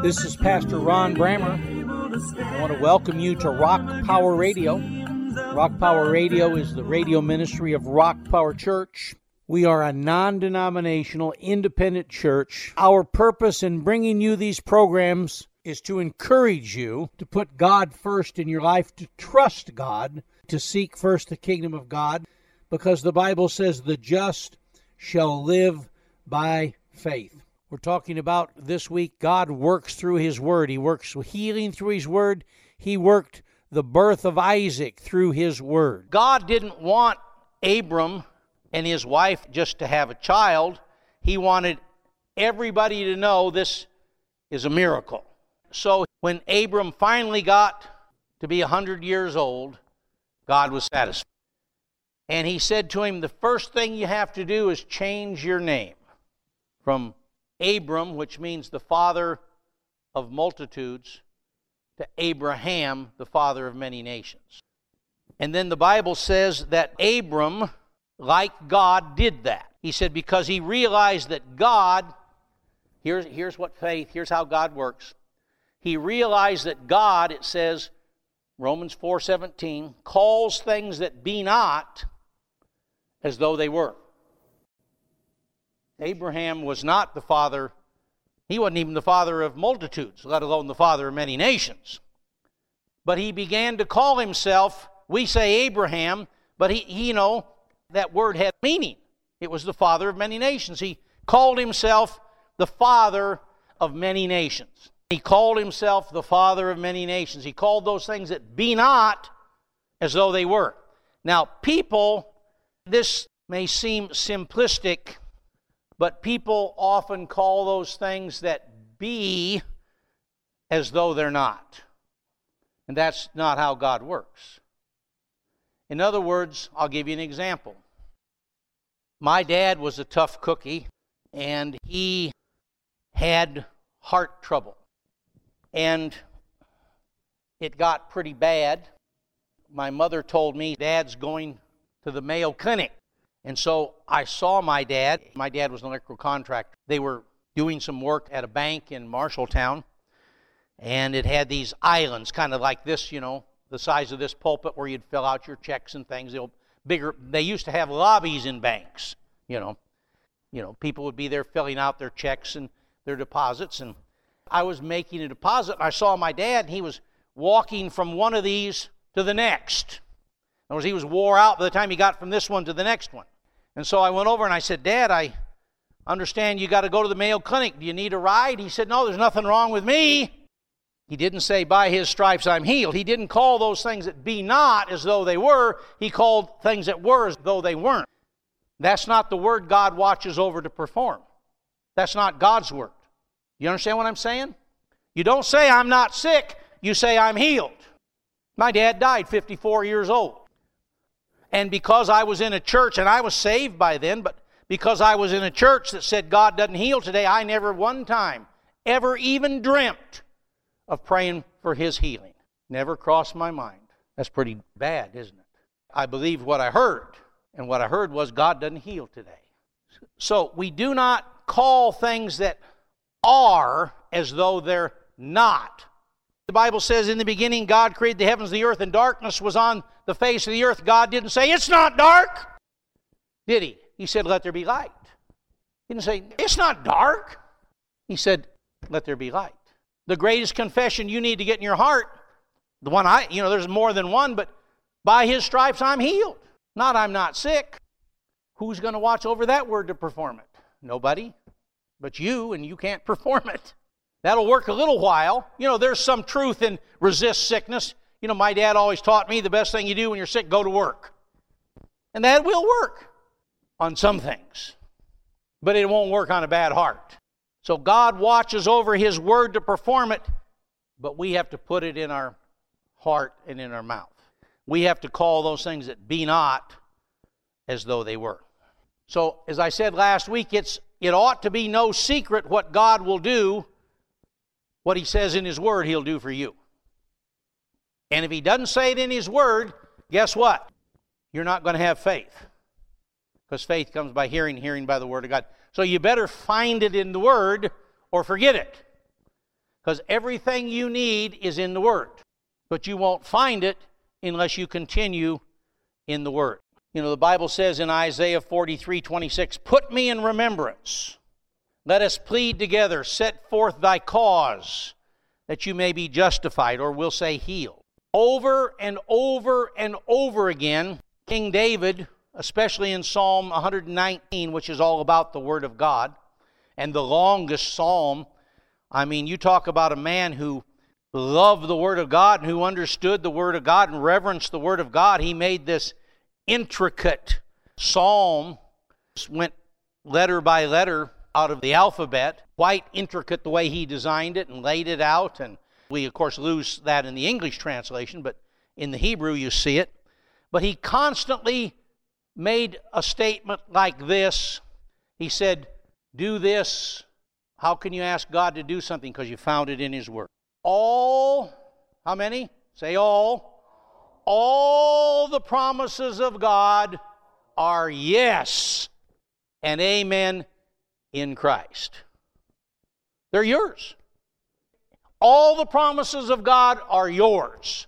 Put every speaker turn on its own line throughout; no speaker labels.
This is Pastor Ron Brammer. I want to welcome you to Rock Power Radio. Rock Power Radio is the radio ministry of Rock Power Church. We are a non-denominational, independent church. Our purpose in bringing you these programs is to encourage you to put God first in your life, to trust God, to seek first the kingdom of God, because the Bible says the just shall live by faith. We're talking about this week, God works through His Word. He works healing through His Word. He worked the birth of Isaac through His Word. God didn't want Abram and his wife just to have a child. He wanted everybody to know this is a miracle. So when Abram finally got to be 100 years old, God was satisfied. And He said to him, the first thing you have to do is change your name from Abram, which means the father of multitudes, to Abraham, the father of many nations. And then the Bible says that Abram, like God, did that. He said because he realized that God, here's what faith, here's how God works. He realized that God, it says, Romans 4:17, calls things that be not as though they were. Abraham was not the father, he wasn't even the father of multitudes, let alone the father of many nations. But he began to call himself, we say Abraham, but he that word had meaning. It was the father of many nations. He called himself the father of many nations. He called himself the father of many nations. He called those things that be not as though they were. Now, people, this may seem simplistic, but people often call those things that be as though they're not. And that's not how God works. In other words, I'll give you an example. My dad was a tough cookie, and he had heart trouble. And it got pretty bad. My mother told me, Dad's going to the Mayo Clinic. And so I saw my dad. My dad was an electrical contractor. They were doing some work at a bank in Marshalltown, and it had these islands, kind of like this, the size of this pulpit where you'd fill out your checks and things. They used to have lobbies in banks, people would be there filling out their checks and their deposits. And I was making a deposit, and I saw my dad, and he was walking from one of these to the next. In other words, he was wore out by the time he got from this one to the next one. And so I went over and I said, Dad, I understand you got to go to the Mayo Clinic. Do you need a ride? He said, no, there's nothing wrong with me. He didn't say, by His stripes I'm healed. He didn't call those things that be not as though they were. He called things that were as though they weren't. That's not the word God watches over to perform. That's not God's word. You understand what I'm saying? You don't say, I'm not sick. You say, I'm healed. My dad died 54 years old. And because I was in a church, and I was saved by then, but because I was in a church that said God doesn't heal today, I never one time ever even dreamt of praying for His healing. Never crossed my mind. That's pretty bad, isn't it? I believed what I heard, and what I heard was God doesn't heal today. So we do not call things that are as though they're not. The Bible says in the beginning God created the heavens and the earth, and darkness was on the face of the earth. God didn't say, it's not dark, did He? He said, let there be light. He didn't say, it's not dark. He said, let there be light. The greatest confession you need to get in your heart, the one there's more than one, but by His stripes I'm healed. Not I'm not sick. Who's going to watch over that word to perform it? Nobody but you, and you can't perform it. That'll work a little while. There's some truth in resist sickness. My dad always taught me the best thing you do when you're sick, go to work. And that will work on some things. But it won't work on a bad heart. So God watches over His word to perform it, but we have to put it in our heart and in our mouth. We have to call those things that be not as though they were. So, as I said last week, it ought to be no secret what God will do. What He says in His Word, He'll do for you. And if He doesn't say it in His Word, guess what? You're not going to have faith. Because faith comes by hearing, hearing by the Word of God. So you better find it in the Word or forget it. Because everything you need is in the Word. But you won't find it unless you continue in the Word. You know, the Bible says in Isaiah 43:26, "Put me in remembrance. Let us plead together. Set forth thy cause, that you may be justified," or we'll say healed. Over and over and over again, King David, especially in Psalm 119, which is all about the Word of God, and the longest psalm. I mean, you talk about a man who loved the Word of God and who understood the Word of God and reverenced the Word of God. He made this intricate psalm, went letter by letter out of the alphabet, quite intricate the way he designed it and laid it out. And we, of course, lose that in the English translation, but in the Hebrew you see it. But he constantly made a statement like this. He said, do this. How can you ask God to do something? Because you found it in His Word. All, how many? Say all. All the promises of God are yes and amen in Christ. They're yours. All the promises of God are yours.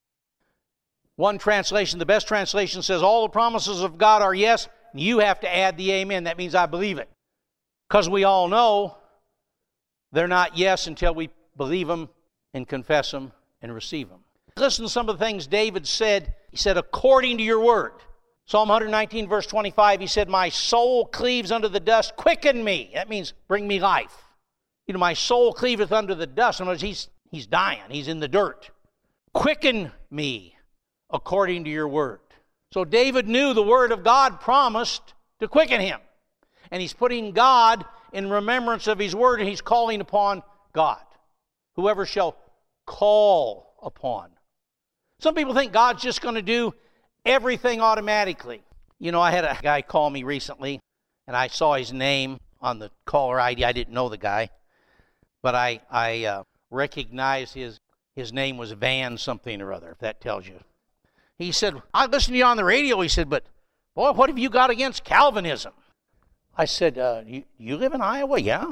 One translation, the best translation, says all the promises of God are yes. You have to add the amen. That means I believe it. Because we all know they're not yes until we believe them and confess them and receive them. Listen to some of the things David said. He said, according to your word. Psalm 119, verse 25, he said, my soul cleaves unto the dust, quicken me. That means bring me life. You know, my soul cleaveth unto the dust. In other words, he's dying. He's in the dirt. Quicken me according to your word. So David knew the word of God promised to quicken him. And he's putting God in remembrance of his word, and he's calling upon God. Whoever shall call upon. Some people think God's just going to do everything automatically. You know, I had a guy call me recently, and I saw his name on the caller ID. I didn't know the guy, but I recognized his name was Van something or other, if that tells you. He said, I listened to you on the radio. He said, but boy, what have you got against Calvinism? I said, you live in Iowa? Yeah.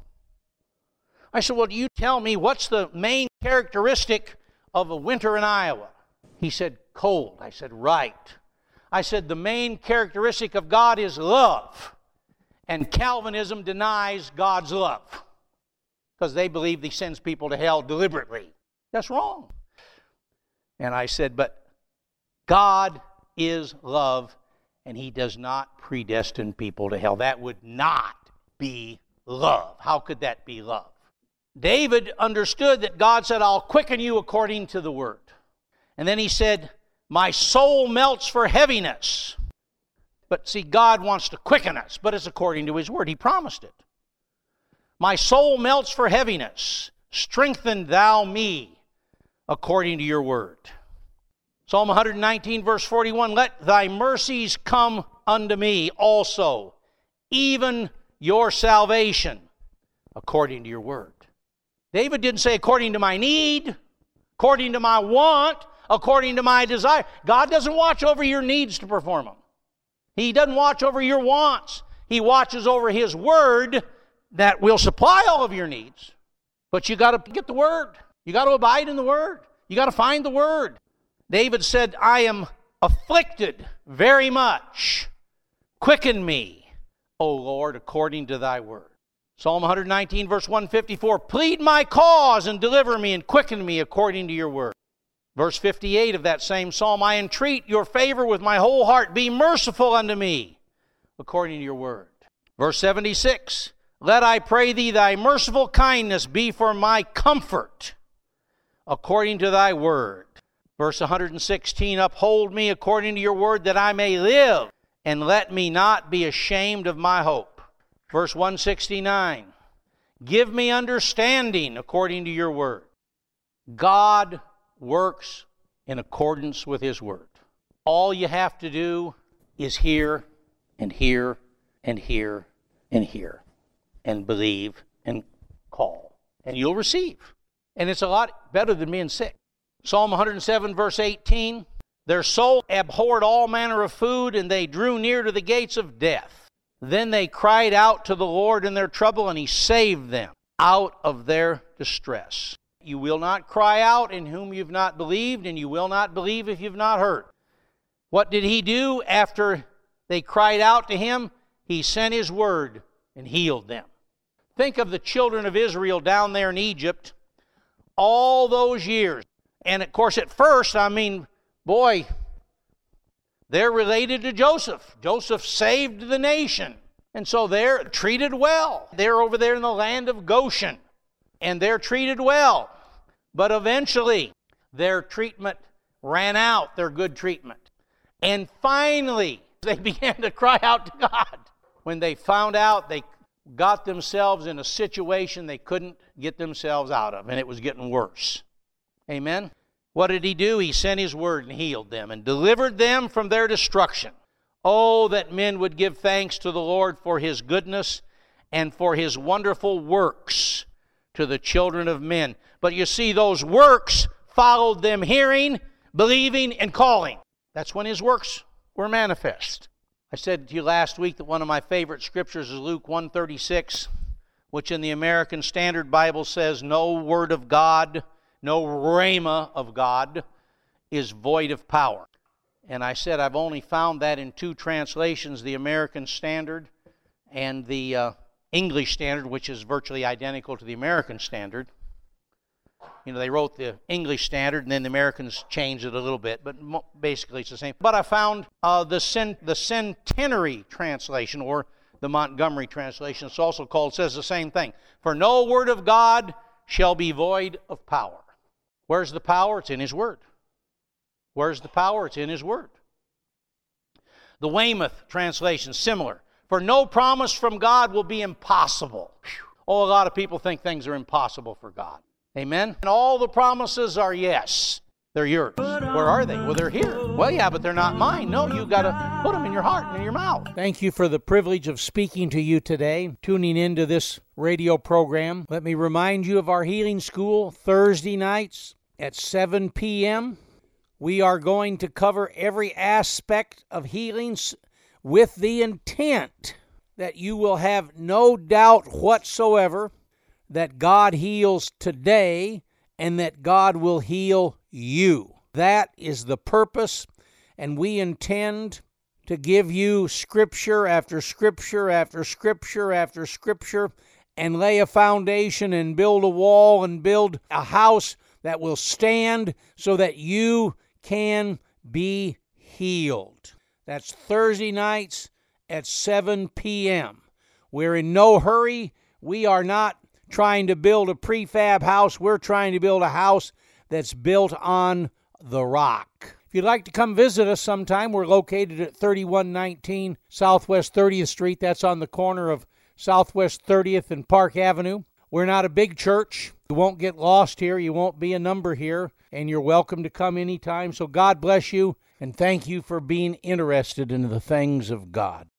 I said, well, you tell me what's the main characteristic of a winter in Iowa? He said, cold. I said, right. I said, the main characteristic of God is love. And Calvinism denies God's love because they believe He sends people to hell deliberately. That's wrong. And I said, but God is love, and He does not predestine people to hell. That would not be love. How could that be love? David understood that God said, I'll quicken you according to the word. And then he said, my soul melts for heaviness. But see, God wants to quicken us, but it's according to His word. He promised it. My soul melts for heaviness. Strengthen thou me according to your word. Psalm 119, verse 41, let thy mercies come unto me also, even your salvation, according to your word. David didn't say according to my need, according to my want, according to my desire. God doesn't watch over your needs to perform them. He doesn't watch over your wants. He watches over His word that will supply all of your needs. But you got to get the word. You got to abide in the word. You got to find the word. David said, I am afflicted very much. Quicken me, O Lord, according to thy word. Psalm 119, verse 154, plead my cause and deliver me and quicken me according to your word. Verse 58 of that same psalm, I entreat your favor with my whole heart. Be merciful unto me according to your word. Verse 76, let I pray thee thy merciful kindness be for my comfort according to thy word. Verse 116, uphold me according to your word that I may live, and let me not be ashamed of my hope. Verse 169, give me understanding according to your word. God works in accordance with His word. All you have to do is hear and hear and hear and hear and believe and call, and you'll receive. And it's a lot better than being sick. Psalm 107, verse 18, their soul abhorred all manner of food, and they drew near to the gates of death. Then they cried out to the Lord in their trouble, and He saved them. out of their distress. You will not cry out in whom you've not believed, and you will not believe if you've not heard. What did he do after they cried out to him? He sent his word and healed them. Think of the children of Israel down there in Egypt all those years. And of course, at first, boy, they're related to Joseph. Joseph saved the nation. And so they're treated well. They're over there in the land of Goshen. And they're treated well. But eventually, their treatment ran out, their good treatment. And finally, they began to cry out to God. When they found out they got themselves in a situation they couldn't get themselves out of, and it was getting worse. Amen? What did he do? He sent his word and healed them and delivered them from their destruction. Oh, that men would give thanks to the Lord for his goodness and for his wonderful works to the children of men. But you see, those works followed them hearing, believing, and calling. That's when his works were manifest. I said to you last week that one of my favorite scriptures is Luke 1:36, which in the American Standard Bible says, no word of God, no rhema of God is void of power. And I said I've only found that in two translations, the American Standard and the English Standard, which is virtually identical to the American Standard. You know, they wrote the English Standard, and then the Americans changed it a little bit, but basically it's the same. But I found the Centenary translation, or the Montgomery translation, it's also called, says the same thing. For no word of God shall be void of power. Where's the power? It's in his word. Where's the power? It's in his word. The Weymouth translation, similar. For no promise from God will be impossible. Oh, a lot of people think things are impossible for God. Amen? And all the promises are yes. They're yours. Where are they? Well, they're here. Well, yeah, but they're not mine. No, you've got to put them in your heart and in your mouth. Thank you for the privilege of speaking to you today, tuning into this radio program. Let me remind you of our healing school Thursday nights at 7 p.m. We are going to cover every aspect of healings with the intent that you will have no doubt whatsoever that God heals today and that God will heal you. That is the purpose, and we intend to give you scripture after scripture after scripture after scripture and lay a foundation and build a wall and build a house that will stand so that you can be healed. That's Thursday nights at 7 p.m. We're in no hurry. We are not trying to build a prefab house. We're trying to build a house that's built on the rock. If you'd like to come visit us sometime, we're located at 3119 Southwest 30th Street. That's on the corner of Southwest 30th and Park Avenue. We're not a big church. You won't get lost here. You won't be a number here. And you're welcome to come anytime. So God bless you, and thank you for being interested in the things of God.